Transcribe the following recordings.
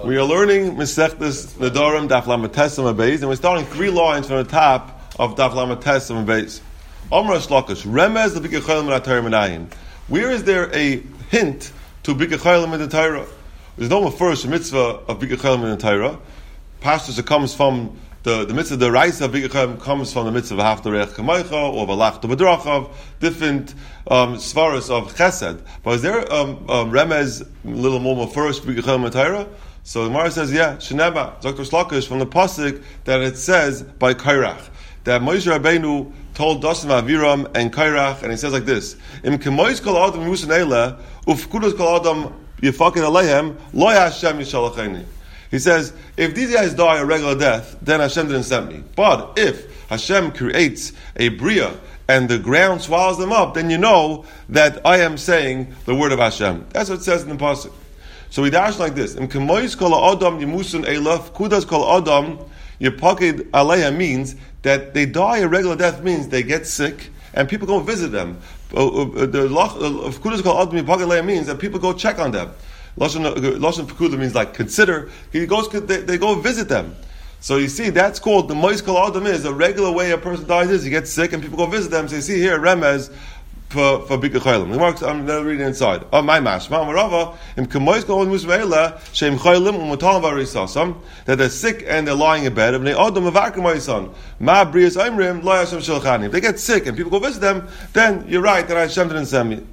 We are learning Masechtas Nedarim Daf Lamed Tes Amud Beis, and we're starting 3 lines from the top of Daf Lamed Tes Amud Beis. Omar Shlakish, Remez the Bikei Cholim in Torah Menayin. Where is there a hint to Bikei Cholim in the Torah? There's no first mitzvah of Bikei Cholim in the Torah. Pashtus, it comes from the mitzvah, the Raisa of Bikei Cholim comes from the mitzvah of Haftarech Kamaycha or Valachta B'drachav, different svaras of Chesed. But is there Remez, a little more first Bikei Cholim in the Torah? So the Gemara says, yeah, Sheneba, Dr. Slakish, from the pasuk that it says by Kairach, that Moshe Rabbeinu told Dasan Aviram and Kairach, and he says like this: Im kemois kol adam musan eila, ufkudos kol adam yifakin aleihem, lo Hashem yishalacheni. He says, if these guys die a regular death, then Hashem didn't send me. But if Hashem creates a bria and the ground swallows them up, then you know that I am saying the word of Hashem. That's what it says in the pasuk. So we dash like this: Im kemois kol adam yimusan eila, ufkudos kol adam yipakid aleihem means that they die a regular death means they get sick and people go visit them. The of Kudas called Adam Yipagaleya means that people go check on them. Lashon Pekuda means like consider. They go visit them. So you see, that's called the Mois Kol Adam is a regular way a person dies is he gets sick and people go visit them. So you see here Remez for Bikei Cholim. I'm not reading inside. Oh my mashma, Marava im kemois kol musmeila shem cholim u'mutal varisasam that they're sick and they're lying in bed. And they adam avakim ma'ison ma brias aimrim lo Hashem shalchani. If they get sick and people go visit them, then you're right that Hashem didn't send me.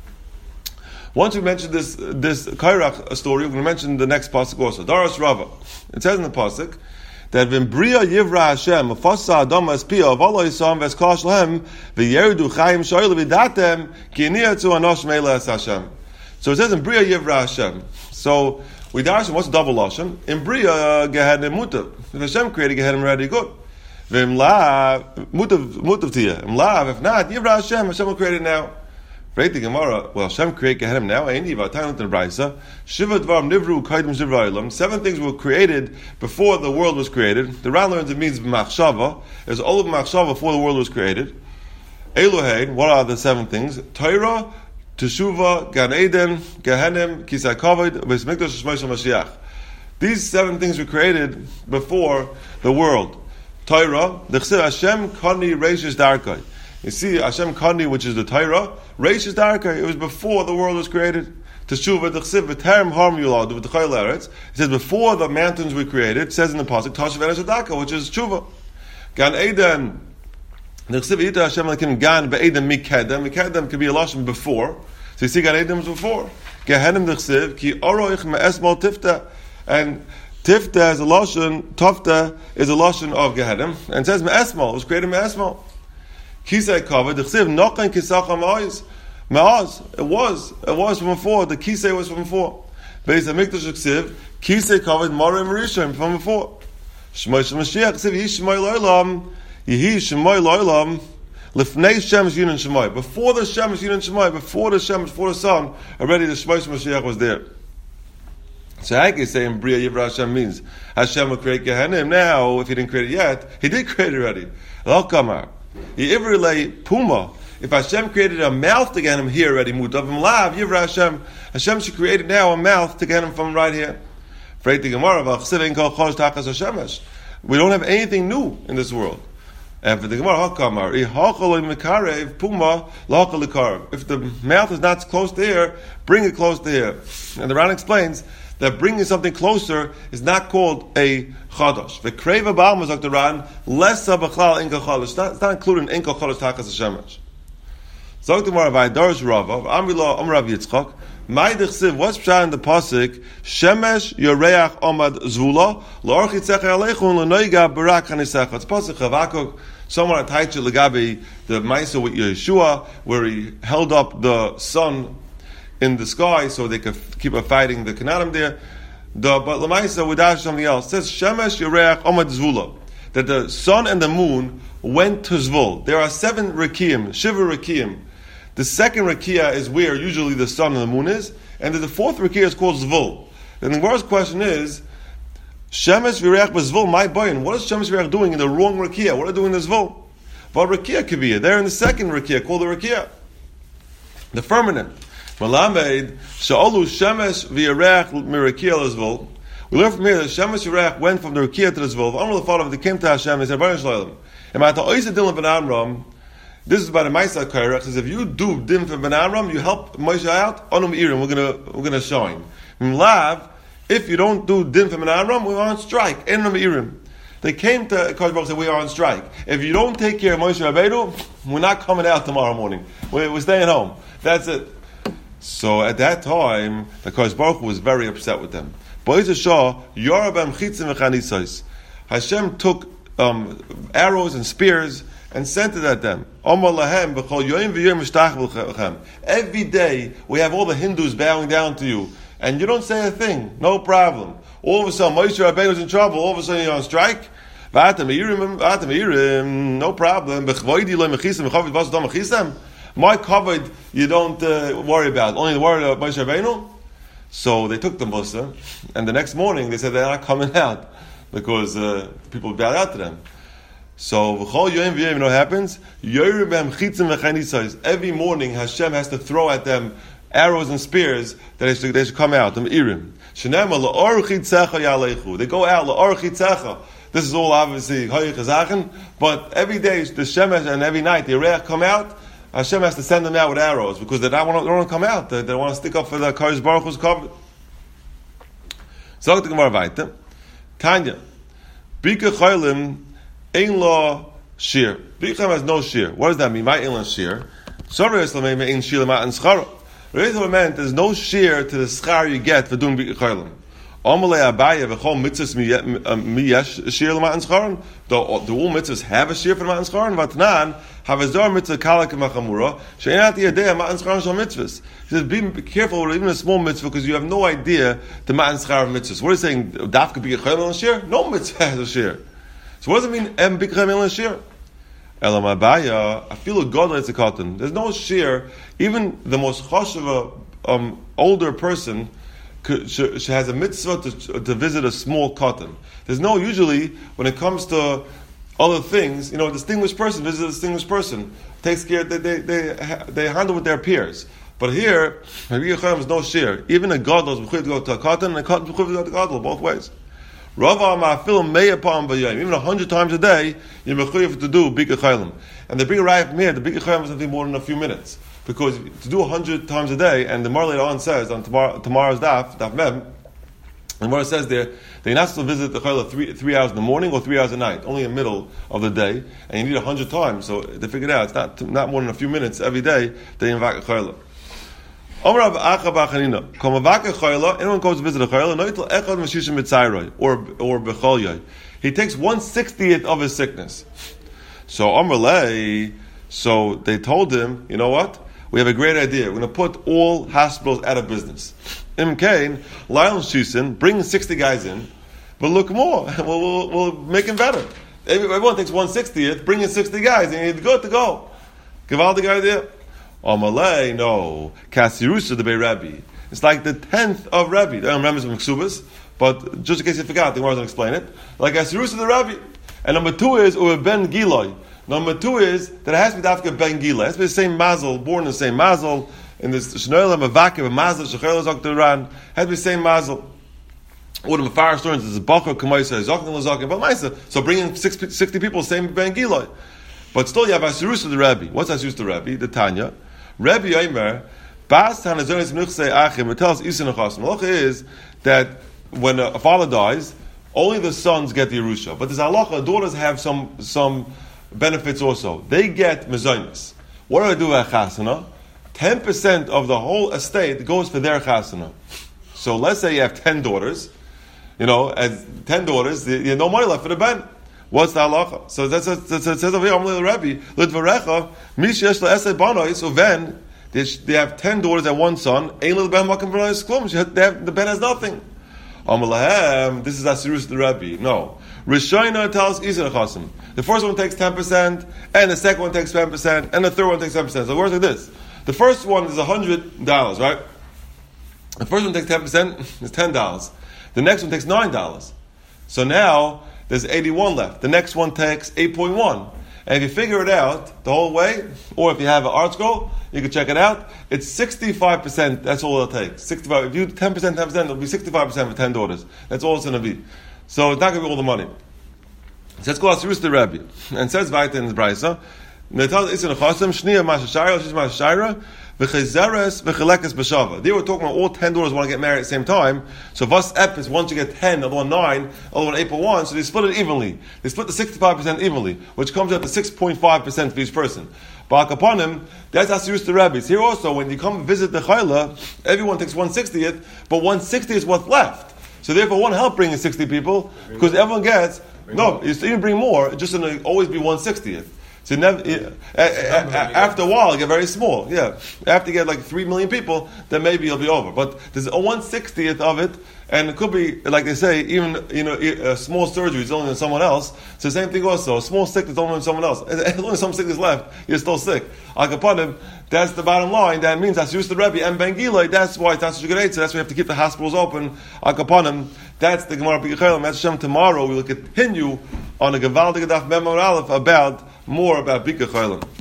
Once we mentioned this Kairach story, we're going to mention the next pasuk also. Daras Rava. It says in the pasuk that when Bria Yivra Hashem, Fasa Adam Espia, Valo Yisam, Veskash Lehem, V'yerudu Chaim Shoyle V'datem, Ki'niyatzu Anosh Meila Es Hashem. So it says in Bria Yivra Hashem. So we dash, what's double Lashon? In Bria, Gehenim Mutav. If Hashem created Gehenim already, good. V'imla, Mutav Tiyah. Imla, if not, Yivra Hashem will create it now. Right, the Gemara, well, Hashem create Gehenim now, Shiva Dvarim Nivru Kaidim Shivra Ilam. 7 things were created before the world was created. The Ran learns it means Machshava. There's all of Machshava before the world was created. Elohein, what are the 7 things? Torah, Teshuva, Gan Eden, Gehenim, Kisai Kavod, Beis Mikdash, Shmosh Mashiach. These 7 things were created before the world. Torah, the Chsiv Hashem Kani Reishes Darkai. You see, Hashem Kani, which is the Torah, Reish is Darka. It was before the world was created. Teshuva d'chsiv v'terem harm yulad v'tchayil eretz. It says before the mountains were created. It says in the pasuk Tashav Eretz Adaka, which is Teshuva. Gan Eden d'chsiv yita Hashem lakim Gan be'Eden mikedem. Mikedem could be a lashon before. So you see, Gan Eden was before. Gehenim d'chsiv ki oroich me'esmol tifta, and tifta is a lashon. Tofta is a lashon of Gehenim, and it says me'esmol. It was created me'esmol. Kisei kavod d'chsiv nochen kisacham ma'az. Ma'az. It was from before. The kisei was from before. Beis hamikdash d'chsiv kisei kavod marim rishon from before. Shmoi shel Mashiach d'chsiv yihi shmoi lo'olam lifnei Shemesh Yunin Shemoi. Before the Shemesh Yunin Shemoi, before the sun, already the Shmoi shel Mashiach was there. So I can say in Bria Yivra Hashem means Hashem will create Gehenim now. If He didn't create it yet, He did create it already. L'kamar. Puma. If Hashem created a mouth to get him here already, Mutavim Lav, Yivra Hashem. Hashem should create now a mouth to get him from right here. We don't have anything new in this world. And for the Gemara, if the mouth is not close to here, bring it close to here. And the Ran explains that bringing something closer is not called a chadash. The kreva ba'alma, Dr. Ran, less of a chalal inka chadash. It's not including inka chadash takas hashemesh. Dr. Marav, Darish Rava, Amrila, Amrav Yitzchak, my dechsiv, what's pshat in the pasuk? Shemesh yoreach omad zvula, la'orchi tzecha alechun, l'noiga barak hanisecha. It's pasuk Chavakuk. Someone attached to Legabi, the Maisa with Yeshua, where he held up the sun in the sky so they could keep fighting the Canaanim there. But Lamaisa would ask something else. It says Shemesh Yoreach Omad Zvula, that the sun and the moon went to Zvul. There are 7 Rekiim, Shiva Rekiim. The second Rekiah is where usually the sun and the moon is, and the 4th Rekiah is called Zvul. And the first question is, Shemesh Yoreach Zvul, my boyin. What is Shemesh Yoreach doing in the wrong Rekiah? What are they doing in the Zvul? But Rekiah could be here. They're in the second Rekiah, called the Rekiah, the firmament. Malamed Sha'olu Shemesh v'Yarech Mirakiel Zvul. We learn from here that Shemesh Yerech went from the Rukiah to the Zvolv. Amr Lefanov, they came to Hashem, he said, Baruch Shalom. And Ma'ata Oisa Dilim Ben Amram, this is by the Maisa Kairach, says, if you do Dim for Ben Amram, you help Moshe out, Onum Irim, we're gonna shine. In Lav, if you don't do Dim for Ben Amram, we're on strike. Onum Irim. They came to Kodesh Baruch and said, we are on strike. If you don't take care of Moshe Rabbeinu, we're not coming out tomorrow morning. We're staying home. That's it. So at that time, the Kodesh Baruch was very upset with them. Hashem took arrows and spears and sent it at them. Every day we have all the Hindus bowing down to you, and you don't say a thing. No problem. All of a sudden, Moshe Rabbeinu is in trouble. All of a sudden, you're on strike. No problem. My covered, you don't worry about. Only the worry about Moshe Rabbeinu. So they took the Musa, and the next morning they said they're not coming out because people bowed out to them. So you know what happens? Every morning Hashem has to throw at them arrows and spears that they should come out. They go out. This is all obviously but every day the Shemesh and every night the Yereach come out. Hashem has to send them out with arrows because they don't want to come out. They want to stick up for the Kodesh Baruch Hu's covered. So the Gemara weiter. Tanya, Bika Cholim Ein Lo Shir. Bika has no shir. What does that mean? My Ein Lo Shir. Sorry, Islam Ein Shir Lema Schar. It meant there's no shir to the schar you get for doing Bika Cholim. Amalei Abaye v'chol mitzvahs miyesh shir l'matan scharon. Do all mitzvahs have a shir for the matan scharon? Vatnan have a zor mitzvah kalak machamura she'enat yadei matan scharon shal mitzvahs. He says, be careful with even a small mitzvah because you have no idea the matan scharon mitzvahs. What is he saying? Dafka b'ikach cholim shir? No mitzvah has a shir. So what does it mean? Em b'ikach cholim shir? Elam Abaye, I feel a god it's a cotton. There's no shir. Even the most choshev older person. She has a mitzvah to visit a small cotton. There's no, usually, when it comes to other things, a distinguished person visits a distinguished person. Takes care, they handle with their peers. But here, there's no share. Even a gadol is mechuyev to go to a cotton, and a cotton is mechuyev to go to a gadol, both ways. Rava ma'afil me'apam b'yayim. Even 100 times a day, you're mechuyev to do bika chaylim. And the big raya from here, the bika chaylim is something more than a few minutes. Because to do 100 times a day, and the Mar later on says, on tomorrow's daf mem, the Mar says there, they're not supposed to visit the chayla 3 hours in the morning or 3 hours at night, only in the middle of the day, and you need 100 times, so they figured out, it's not more than a few minutes every day, they invite a chayla. Anyone goes to visit a chayla, or b'cholyai. He takes 1/60th of his sickness. So they told him, you know what? We have a great idea. We're going to put all hospitals out of business. Im Kain, Lyle Shisen, bring 60 guys in, but look more. We'll make him better. Everyone takes 1/60th, bring in 60 guys, and you're good to go. Gewaldige idea. Amalei, no. Kasirusa, the Bei Rabbi. It's like the 10th of Rabbi. I don't remember some Ksubas, but just in case you forgot, the Gemara doesn't explain it. Like Kasirusa, the Rabbi. And number 2 is Ur Ben Giloi. Number 2 is that it has to be Dafka Ben Gila. It has to be the same mazel, born in the same mazel. In this Shnoilam Avakim, a mazel, Shechel Zokteran, has to be the same mazel. Or the Mefarish learns is a Bachar Kamaisa, Zokin Lazakim, but Maisa. So bringing 60 people, same Ben Gila. But still you have Asirus to the Rabbi. What's Asirus to the Rabbi? The Tanya. Rabbi Yomer, Bas Hanazonis Mnuchse Achim, it tells Isin Achas. Malacha is that when a father dies, only the sons get the Yerusha. But there's halacha, daughters have some benefits also. They get mezainis. What do I do with chasana? 10% of the whole estate goes for their chasana. So let's say you have 10 daughters. As 10 daughters, you have no money left for the ben. What's the halacha? So that says over here, Amalei Rabbi, Lidvarecha, Mishesh La'esei Banoi. So then they have 10 daughters and 1 son. Ein Lil Ben Makom V'Noi Klum. The ben has nothing. Amalahem, this is Asirus the Rabbi. No. Rishayna tells Isin Chasim. The first one takes 10%, and the second one takes 10%, and the third one takes 10%. So it works like this. The first one is $100, right? The first one takes 10%, it's $10. The next one takes $9. So now, there's 81 left. The next one takes 8.1. And if you figure it out the whole way, or if you have an art scroll, you can check it out. It's 65%. That's all it'll take. 65. If you do 10%, it'll be 65% for 10 daughters. That's all it's going to be. So it's not going to be all the money. So let's go ask Rus the Rebbe. And says Vaita in the Brisa, they were talking about all 10 daughters want to get married at the same time. So Vas Epis, once you get 10, other one 9, other one 8.1, so they split it evenly. They split the 65% evenly, which comes out to 6.5% for each person. But upon him, that's Asirus the Rebbe's. Here also, when you come visit the Chayla, everyone takes 1/60th, but 1/60 is what's left. So therefore, one help bringing 60 people, because everyone gets, no, you even bring more, it's just going to always be 1/60th. So after a while, it get very small. Yeah, after you get like 3 million people, then maybe it'll be over. But there's a 1/60th of it, and it could be like they say, even a small surgery is only on someone else. So the same thing also, a small sickness is only on someone else. As long as some sickness left, you're still sick. Akapanim, that's the bottom line. That means that's used to Rebbe and Ben Gilai. That's why it's not such a good answer. That's why we have to keep the hospitals open. Akapanim, that's the Gemara B'Gechelim. That's Hashem. Tomorrow we will continue on a Gevaldige Daf Mem Aleph about more about Bika Chaylim.